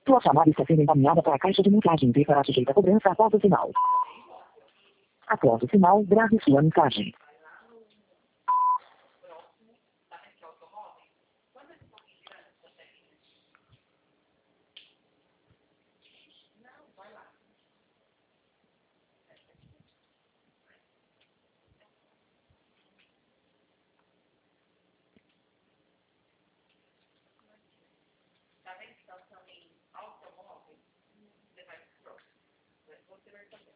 Sua chamada está sendo encaminhada para a caixa de mensagem e será sujeita a cobrança após o sinal. Após o sinal, grave sua mensagem. Tá vendo que tá pensando em automóvel? Você vai pro próximo. Você vai